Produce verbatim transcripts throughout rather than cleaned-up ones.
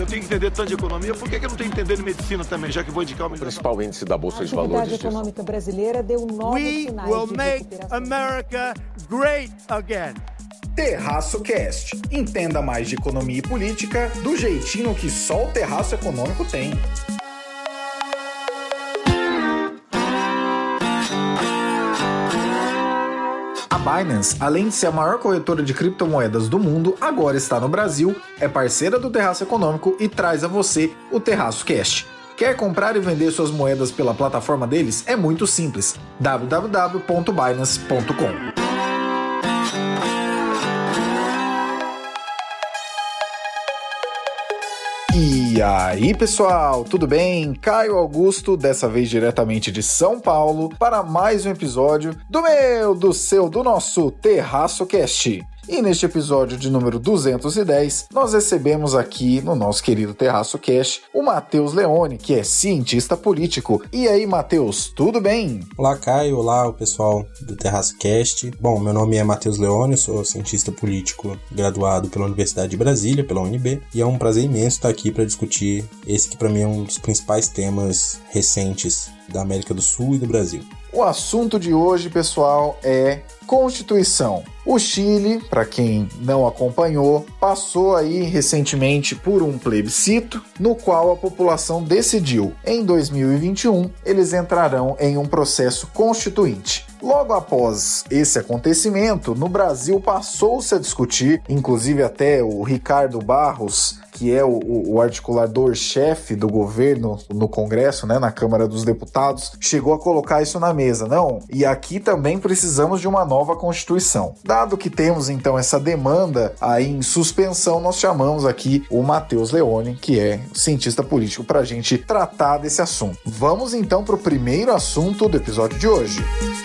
tenho que entender tanto de economia, por que, que eu não tenho que entender de medicina também, já que vou indicar o melhor? O principal índice da Bolsa de Valores. A atividade econômica brasileira deu novos sinais We will de make recuperação. America great again. Terraço Cast. Entenda mais de economia e política do jeitinho que só o Terraço Econômico tem. A Binance, além de ser a maior corretora de criptomoedas do mundo, agora está no Brasil, é parceira do Terraço Econômico e traz a você o Terraço Cast. Quer comprar e vender suas moedas pela plataforma deles? É muito simples. w w w ponto binance ponto com. E aí, pessoal, tudo bem? Caio Augusto, dessa vez diretamente de São Paulo, para mais um episódio do meu, do seu, do nosso Terraço Cast. E neste episódio de número duzentos e dez, nós recebemos aqui no nosso querido Terraço Cast o Matheus Leone, que é cientista político. E aí, Matheus, tudo bem? Olá, Caio. Olá, o pessoal do Terraço Cast. Bom, meu nome é Matheus Leone, sou cientista político graduado pela Universidade de Brasília, pela U N B, e é um prazer imenso estar aqui para discutir esse que para mim é um dos principais temas recentes da América do Sul e do Brasil. O assunto de hoje, pessoal, é Constituição. O Chile, para quem não acompanhou, passou aí recentemente por um plebiscito no qual a população decidiu, em dois mil e vinte e um, eles entrarão em um processo constituinte. Logo após esse acontecimento, no Brasil passou-se a discutir, inclusive até o Ricardo Barros, que é o, o articulador-chefe do governo no Congresso, né, na Câmara dos Deputados, chegou a colocar isso na mesa. Não, e aqui também precisamos de uma nova Constituição. Dado que temos, então, essa demanda aí em suspensão, nós chamamos aqui o Matheus Leone, que é cientista político, para a gente tratar desse assunto. Vamos, então, para o primeiro assunto do episódio de hoje.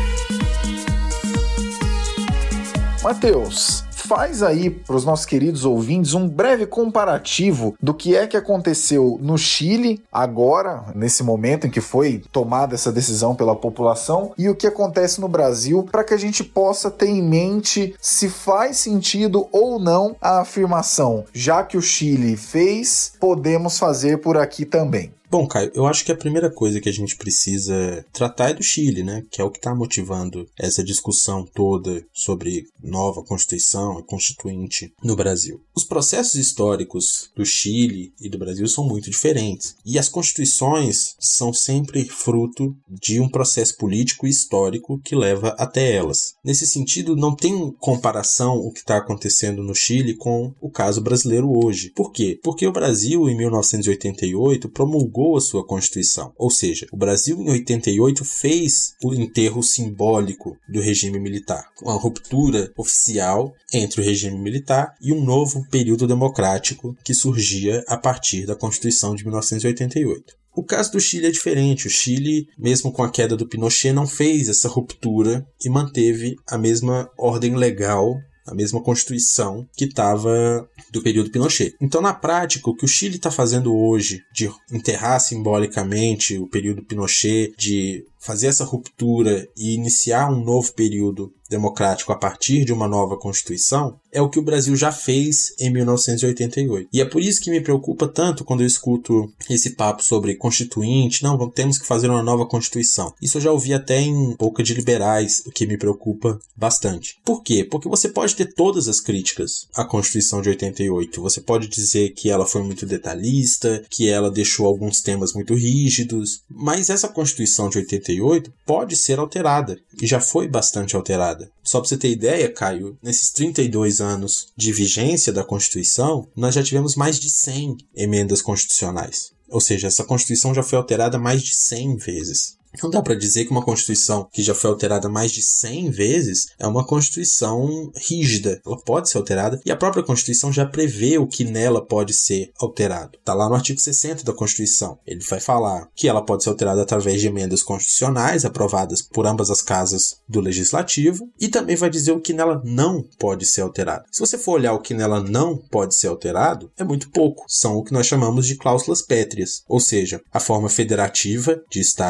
Matheus, faz aí para os nossos queridos ouvintes um breve comparativo do que é que aconteceu no Chile agora, nesse momento em que foi tomada essa decisão pela população, e o que acontece no Brasil, para que a gente possa ter em mente se faz sentido ou não a afirmação, já que o Chile fez, podemos fazer por aqui também. Bom, Caio, eu acho que a primeira coisa que a gente precisa tratar é do Chile, né? Que é o que está motivando essa discussão toda sobre nova Constituição e Constituinte no Brasil. Os processos históricos do Chile e do Brasil são muito diferentes. E as constituições são sempre fruto de um processo político e histórico que leva até elas. Nesse sentido, não tem comparação o que está acontecendo no Chile com o caso brasileiro hoje. Por quê? Porque o Brasil, em mil novecentos e oitenta e oito, promulgou a sua Constituição. Ou seja, o Brasil em oitenta e oito fez o enterro simbólico do regime militar, uma ruptura oficial entre o regime militar e um novo período democrático que surgia a partir da Constituição de mil novecentos e oitenta e oito. O caso do Chile é diferente. O Chile, mesmo com a queda do Pinochet, não fez essa ruptura e manteve a mesma ordem legal, a mesma Constituição que estava do período Pinochet. Então, na prática, o que o Chile está fazendo hoje de enterrar simbolicamente o período Pinochet, de fazer essa ruptura e iniciar um novo período democrático a partir de uma nova Constituição, é o que o Brasil já fez em mil novecentos e oitenta e oito. E é por isso que me preocupa tanto quando eu escuto esse papo sobre constituinte, não, temos que fazer uma nova Constituição. Isso eu já ouvi até em boca de liberais, o que me preocupa bastante. Por quê? Porque você pode ter todas as críticas à Constituição de oitenta e oito. Você pode dizer que ela foi muito detalhista, que ela deixou alguns temas muito rígidos, mas essa Constituição de oitenta e oito pode ser alterada, e já foi bastante alterada. Só para você ter ideia, Caio, nesses trinta e dois anos de vigência da Constituição, nós já tivemos mais de cem emendas constitucionais. Ou seja, essa Constituição já foi alterada mais de cem vezes. Não dá para dizer que uma Constituição que já foi alterada mais de cem vezes é uma Constituição rígida. Ela pode ser alterada e a própria Constituição já prevê o que nela pode ser alterado. Está lá no artigo sessenta da Constituição. Ele vai falar que ela pode ser alterada através de emendas constitucionais aprovadas por ambas as casas do Legislativo e também vai dizer o que nela não pode ser alterado. Se você for olhar o que nela não pode ser alterado, é muito pouco. São o que nós chamamos de cláusulas pétreas, ou seja, a forma federativa de Estado, a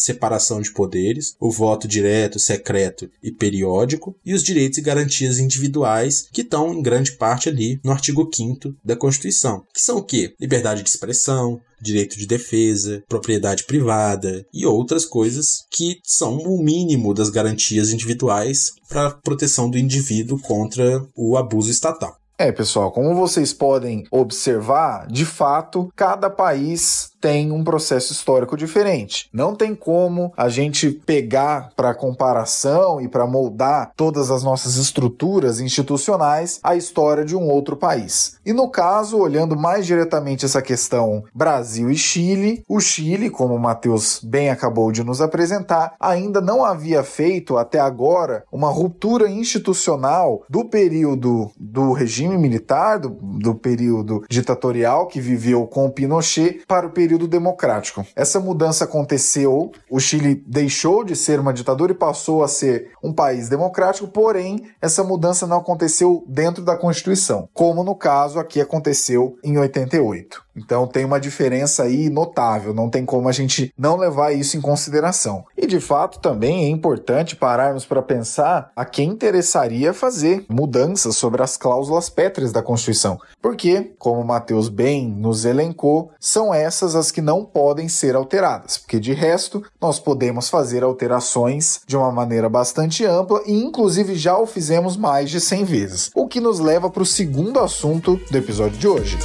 separação de poderes, o voto direto, secreto e periódico, e os direitos e garantias individuais, que estão em grande parte ali no artigo quinto da Constituição. Que são o quê? Liberdade de expressão, direito de defesa, propriedade privada e outras coisas que são o mínimo das garantias individuais para a proteção do indivíduo contra o abuso estatal. É, pessoal, como vocês podem observar, de fato, cada país tem um processo histórico diferente. Não tem como a gente pegar para comparação e para moldar todas as nossas estruturas institucionais a história de um outro país. E no caso, olhando mais diretamente essa questão Brasil e Chile, o Chile, como o Matheus bem acabou de nos apresentar, ainda não havia feito até agora uma ruptura institucional do período do regime militar, do, do período ditatorial que viveu com o Pinochet, para o período democrático. Essa mudança aconteceu, o Chile deixou de ser uma ditadura e passou a ser um país democrático, porém, essa mudança não aconteceu dentro da Constituição, como no caso aqui aconteceu em oitenta e oito. Então tem uma diferença aí notável, não tem como a gente não levar isso em consideração. E de fato também é importante pararmos para pensar a quem interessaria fazer mudanças sobre as cláusulas pétreas da Constituição, porque, como o Matheus bem nos elencou, são essas as que não podem ser alteradas, porque de resto nós podemos fazer alterações de uma maneira bastante ampla e inclusive já o fizemos mais de cem vezes, o que nos leva para o segundo assunto do episódio de hoje.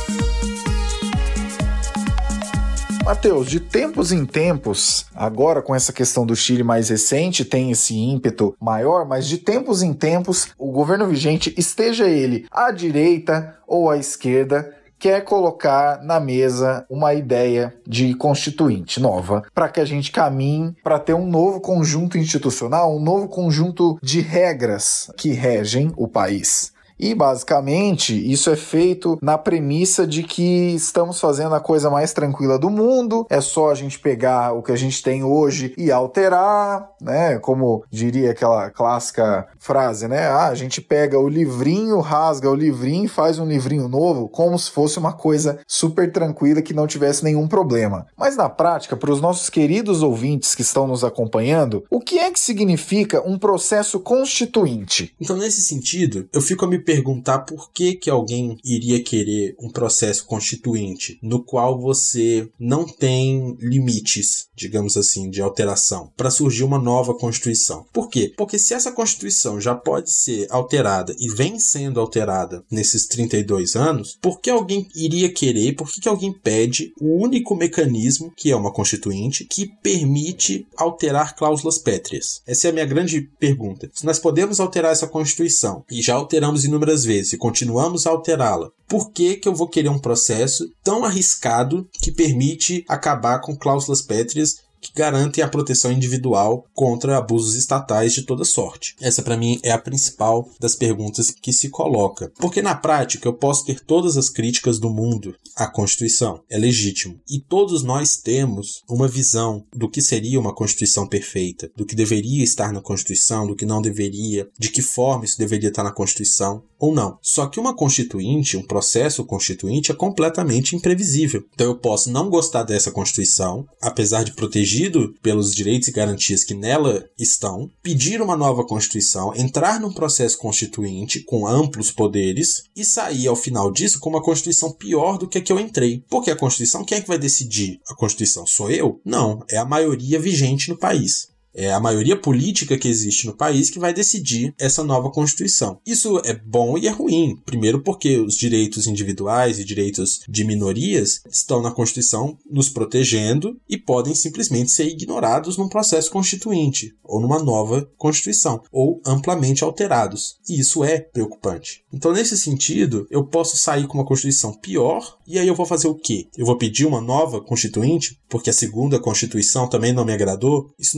Matheus, de tempos em tempos, agora com essa questão do Chile mais recente, tem esse ímpeto maior, mas de tempos em tempos, o governo vigente, esteja ele à direita ou à esquerda, quer colocar na mesa uma ideia de constituinte nova, para que a gente caminhe para ter um novo conjunto institucional, um novo conjunto de regras que regem o país. E, basicamente, isso é feito na premissa de que estamos fazendo a coisa mais tranquila do mundo, é só a gente pegar o que a gente tem hoje e alterar, né? Como diria aquela clássica frase, né? Ah, a gente pega o livrinho, rasga o livrinho e faz um livrinho novo, como se fosse uma coisa super tranquila que não tivesse nenhum problema. Mas, na prática, para os nossos queridos ouvintes que estão nos acompanhando, o que é que significa um processo constituinte? Então, nesse sentido, eu fico a me perguntar por que que alguém iria querer um processo constituinte no qual você não tem limites, digamos assim, de alteração, para surgir uma nova Constituição. Por quê? Porque se essa Constituição já pode ser alterada e vem sendo alterada nesses trinta e dois anos, por que alguém iria querer, por que que alguém pede o único mecanismo, que é uma Constituinte, que permite alterar cláusulas pétreas? Essa é a minha grande pergunta. Se nós podemos alterar essa Constituição e já alteramos inúmeras vezes e continuamos a alterá-la, por que que eu vou querer um processo tão arriscado que permite acabar com cláusulas pétreas que garantem a proteção individual contra abusos estatais de toda sorte? Essa, para mim, é a principal das perguntas que se coloca. Porque, na prática, eu posso ter todas as críticas do mundo à Constituição. É legítimo. E todos nós temos uma visão do que seria uma Constituição perfeita, do que deveria estar na Constituição, do que não deveria, de que forma isso deveria estar na Constituição ou não. Só que uma Constituinte, um processo constituinte, é completamente imprevisível. Então, eu posso não gostar dessa Constituição, apesar de proteger pelos direitos e garantias que nela estão, pedir uma nova Constituição, entrar num processo constituinte com amplos poderes e sair ao final disso com uma Constituição pior do que a que eu entrei. Porque a Constituição, quem é que vai decidir? A Constituição sou eu? Não, é a maioria vigente no país. É a maioria política que existe no país que vai decidir essa nova Constituição. Isso é bom e é ruim. Primeiro porque os direitos individuais e direitos de minorias estão na Constituição nos protegendo e podem simplesmente ser ignorados num processo constituinte ou numa nova Constituição, ou amplamente alterados. E isso é preocupante. Então, nesse sentido, eu posso sair com uma Constituição pior e aí eu vou fazer o quê? Eu vou pedir uma nova Constituinte porque a segunda Constituição também não me agradou? Isso não existe.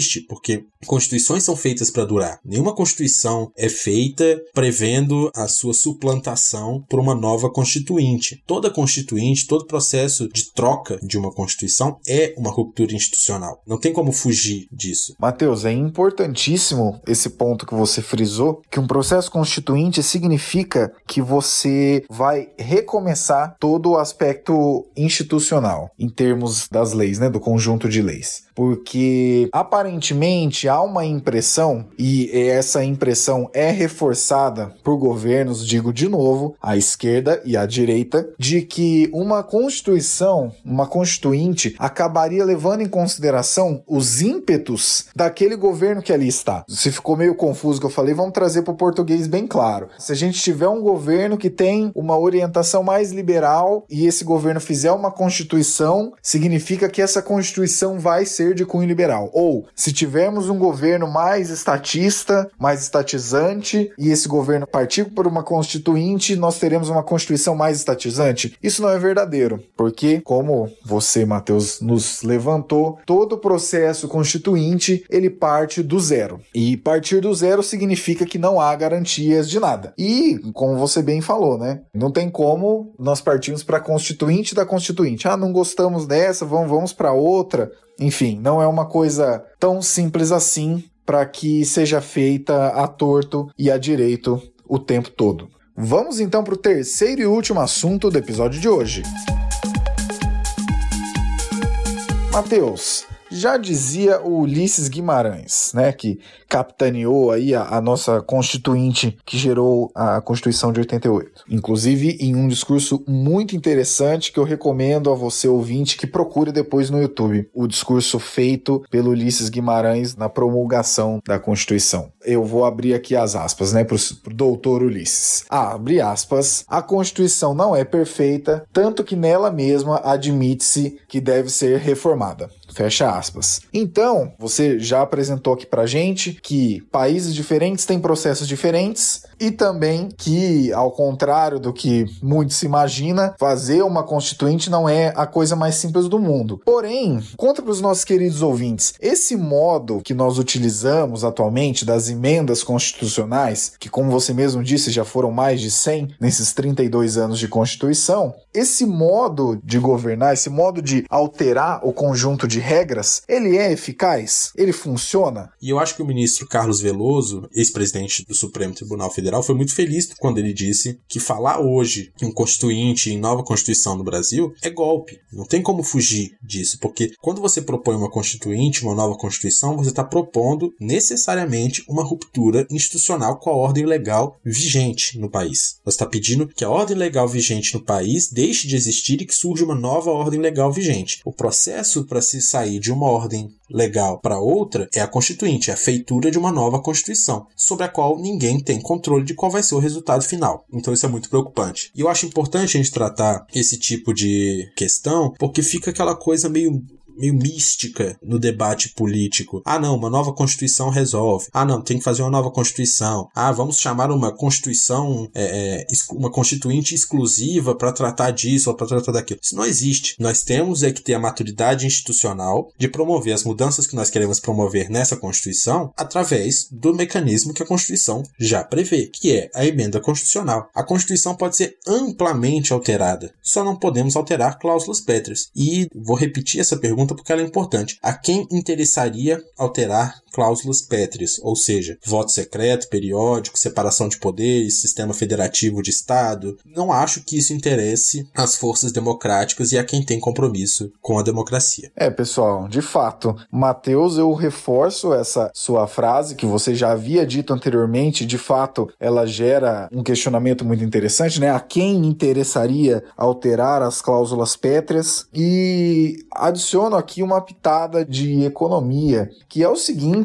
existe, porque constituições são feitas para durar. Nenhuma constituição é feita prevendo a sua suplantação por uma nova constituinte. Toda constituinte, todo processo de troca de uma constituição é uma ruptura institucional. Não tem como fugir disso. Matheus, é importantíssimo esse ponto que você frisou, que um processo constituinte significa que você vai recomeçar todo o aspecto institucional, em termos das leis, né, do conjunto de leis. Porque, aparentemente, há uma impressão, e essa impressão é reforçada por governos, digo de novo, à esquerda e à direita, de que uma constituição, uma constituinte, acabaria levando em consideração os ímpetos daquele governo que ali está. Se ficou meio confuso o que eu falei, vamos trazer para o português bem claro. Se a gente tiver um governo que tem uma orientação mais liberal e esse governo fizer uma constituição, significa que essa constituição vai ser de cunho liberal. Ou, se tivermos um governo mais estatista, mais estatizante, e esse governo partir por uma constituinte, nós teremos uma constituição mais estatizante. Isso não é verdadeiro, porque, como você, Matheus, nos levantou, todo o processo constituinte, ele parte do zero. E partir do zero significa que não há garantias de nada. E, como você bem falou, né? Não tem como nós partirmos para a constituinte da constituinte. Ah, não gostamos dessa, vamos, vamos para outra. Enfim, não é uma coisa tão simples assim para que seja feita a torto e a direito o tempo todo. Vamos então para o terceiro e último assunto do episódio de hoje. Matheus, já dizia o Ulisses Guimarães, né, que capitaneou aí a, a nossa constituinte que gerou a Constituição de oitenta e oito. Inclusive em um discurso muito interessante que eu recomendo a você, ouvinte, que procure depois no YouTube. O discurso feito pelo Ulisses Guimarães na promulgação da Constituição. Eu vou abrir aqui as aspas, né, para o doutor Ulisses. Ah, abre aspas. A Constituição não é perfeita, tanto que nela mesma admite-se que deve ser reformada. Fecha aspas. Então, você já apresentou aqui pra gente que países diferentes têm processos diferentes e também que, ao contrário do que muito se imagina, fazer uma constituinte não é a coisa mais simples do mundo. Porém, conta para os nossos queridos ouvintes, esse modo que nós utilizamos atualmente das emendas constitucionais, que como você mesmo disse, já foram mais de cem nesses trinta e dois anos de Constituição, esse modo de governar, esse modo de alterar o conjunto de regras, ele é eficaz? Ele funciona? E eu acho que o ministro Carlos Veloso, ex-presidente do Supremo Tribunal Federal, foi muito feliz quando ele disse que falar hoje em constituinte, em nova Constituição no Brasil, é golpe. Não tem como fugir disso, porque quando você propõe uma constituinte, uma nova Constituição, você está propondo necessariamente uma ruptura institucional com a ordem legal vigente no país. Você está pedindo que a ordem legal vigente no país deixe de existir e que surja uma nova ordem legal vigente. O processo para se sair de uma ordem legal para outra é a constituinte, é a feitura de uma nova Constituição, sobre a qual ninguém tem controle de qual vai ser o resultado final. Então isso é muito preocupante. E eu acho importante a gente tratar esse tipo de questão, porque fica aquela coisa meio... meio mística no debate político. Ah, não, uma nova Constituição resolve. Ah, não, tem que fazer uma nova Constituição. Ah, vamos chamar uma Constituição, é, uma Constituinte exclusiva para tratar disso ou para tratar daquilo. Isso não existe. Nós temos é que ter a maturidade institucional de promover as mudanças que nós queremos promover nessa Constituição através do mecanismo que a Constituição já prevê, que é a emenda constitucional. A Constituição pode ser amplamente alterada. Só não podemos alterar cláusulas pétreas. E vou repetir essa pergunta porque ela é importante. A quem interessaria alterar cláusulas pétreas, ou seja, voto secreto, periódico, separação de poderes, sistema federativo de Estado? Não acho que isso interesse às forças democráticas e a quem tem compromisso com a democracia. É, pessoal, de fato, Matheus, eu reforço essa sua frase que você já havia dito anteriormente. De fato, ela gera um questionamento muito interessante, né? A quem interessaria alterar as cláusulas pétreas? E adiciono aqui uma pitada de economia, que é o seguinte: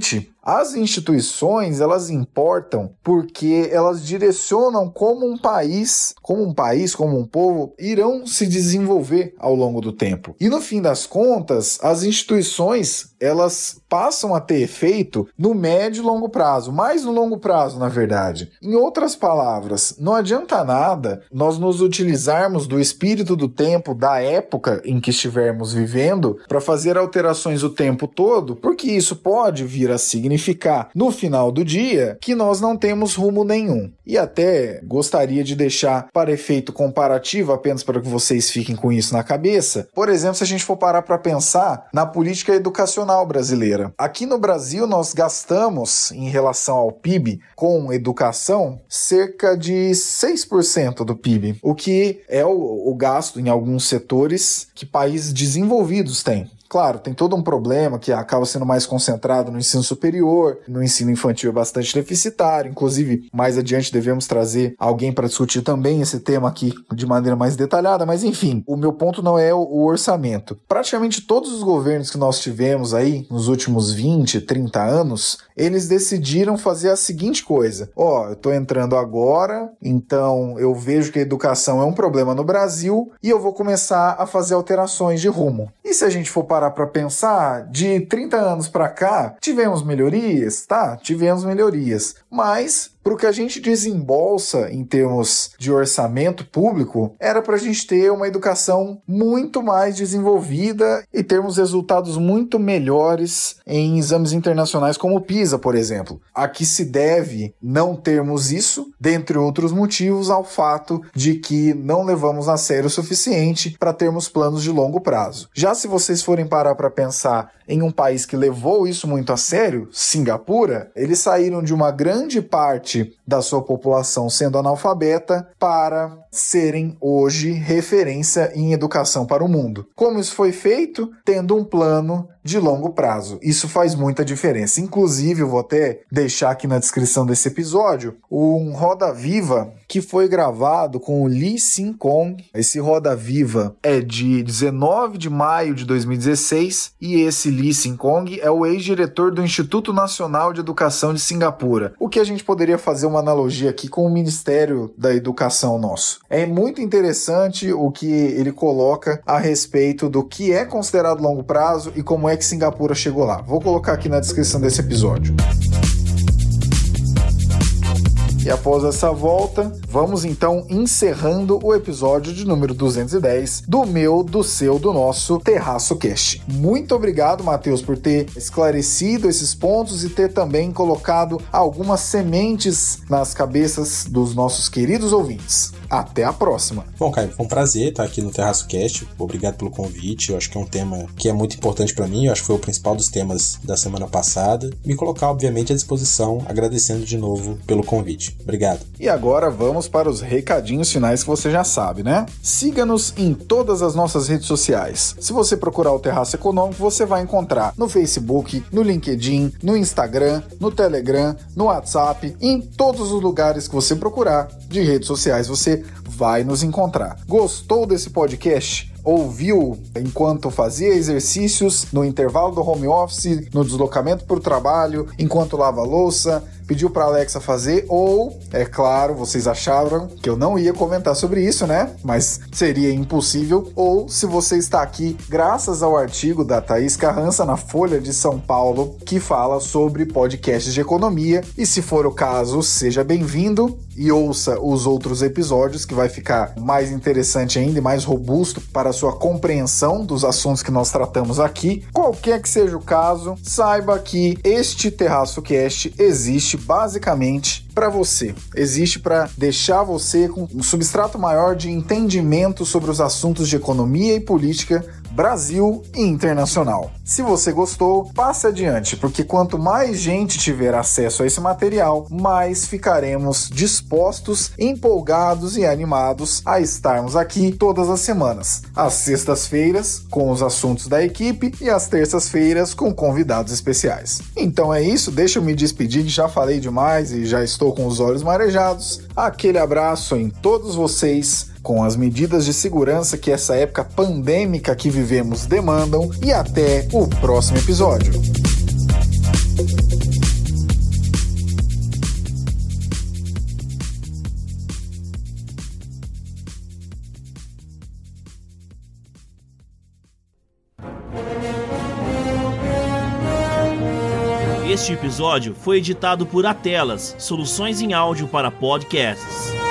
As instituições, elas importam porque elas direcionam como um país, como um país, como um povo, irão se desenvolver ao longo do tempo. E no fim das contas, as instituições, elas passam a ter efeito no médio e longo prazo, mais no longo prazo, na verdade. Em outras palavras, não adianta nada nós nos utilizarmos do espírito do tempo, da época em que estivermos vivendo, para fazer alterações o tempo todo, porque isso pode vir a significar, no final do dia, que nós não temos rumo nenhum. E até gostaria de deixar para efeito comparativo, apenas para que vocês fiquem com isso na cabeça, por exemplo, se a gente for parar para pensar na política educacional brasileira. Aqui no Brasil, nós gastamos, em relação ao P I B, com educação, cerca de seis por cento do P I B, o que é o, o gasto em alguns setores que países desenvolvidos têm. Claro, tem todo um problema que acaba sendo mais concentrado no ensino superior, no ensino infantil é bastante deficitário, inclusive mais adiante devemos trazer alguém para discutir também esse tema aqui de maneira mais detalhada, mas enfim, o meu ponto não é o, o orçamento. Praticamente todos os governos que nós tivemos aí nos últimos vinte, trinta anos, eles decidiram fazer a seguinte coisa: ó, oh, eu tô entrando agora, então eu vejo que a educação é um problema no Brasil e eu vou começar a fazer alterações de rumo. E se a gente for parar para pensar, de trinta anos para cá, tivemos melhorias? Tá, tivemos melhorias, mas para o que a gente desembolsa em termos de orçamento público, era para a gente ter uma educação muito mais desenvolvida e termos resultados muito melhores em exames internacionais como o PISA, por exemplo. A que se deve não termos isso, dentre outros motivos, ao fato de que não levamos a sério o suficiente para termos planos de longo prazo. Já se vocês forem parar para pensar em um país que levou isso muito a sério, Singapura, eles saíram de uma grande parte da sua população sendo analfabeta para serem hoje referência em educação para o mundo. Como isso foi feito? Tendo um plano de longo prazo. Isso faz muita diferença. Inclusive, eu vou até deixar aqui na descrição desse episódio um Roda Viva que foi gravado com o Lee Sin-kong. Esse Roda Viva é de dezenove de maio de dois mil e dezesseis e esse Lee Sin-kong é o ex-diretor do Instituto Nacional de Educação de Singapura. O que a gente poderia fazer uma analogia aqui com o Ministério da Educação nosso. É muito interessante o que ele coloca a respeito do que é considerado longo prazo e como é que Singapura chegou lá. Vou colocar aqui na descrição desse episódio. E após essa volta, vamos então encerrando o episódio de número duzentos e dez do meu, do seu, do nosso Terraço Cast. Muito obrigado, Matheus, por ter esclarecido esses pontos e ter também colocado algumas sementes nas cabeças dos nossos queridos ouvintes. Até a próxima. Bom, Caio, foi um prazer estar aqui no Terraço Cast. Obrigado pelo convite. Eu acho que é um tema que é muito importante para mim. Eu acho que foi o principal dos temas da semana passada. Me colocar, obviamente, à disposição, agradecendo de novo pelo convite. Obrigado. E agora vamos para os recadinhos finais que você já sabe, né? Siga-nos em todas as nossas redes sociais. Se você procurar o Terraço Econômico, você vai encontrar no Facebook, no LinkedIn, no Instagram, no Telegram, no WhatsApp, em todos os lugares que você procurar de redes sociais, você vai nos encontrar. Gostou desse podcast? Ouviu enquanto fazia exercícios, no intervalo do home office, no deslocamento para o trabalho, enquanto lava a louça, pediu para a Alexa fazer, ou, é claro, vocês acharam que eu não ia comentar sobre isso, né? Mas seria impossível. Ou se você está aqui graças ao artigo da Thaís Carrança na Folha de São Paulo, que fala sobre podcasts de economia, e se for o caso, seja bem-vindo e ouça os outros episódios, que vai ficar mais interessante ainda e mais robusto para a sua compreensão dos assuntos que nós tratamos aqui. Qualquer que seja o caso, saiba que este Terraço Cast existe basicamente para você. Existe para deixar você com um substrato maior de entendimento sobre os assuntos de economia e política Brasil e internacional. Se você gostou, passe adiante, porque quanto mais gente tiver acesso a esse material, mais ficaremos dispostos, empolgados e animados a estarmos aqui todas as semanas. Às sextas-feiras, com os assuntos da equipe, e às terças-feiras, com convidados especiais. Então é isso, deixa eu me despedir, que já falei demais e já estou com os olhos marejados. Aquele abraço em todos vocês, com as medidas de segurança que essa época pandêmica que vivemos demandam, e até o próximo episódio. Este episódio foi editado por Atelas, soluções em áudio para podcasts.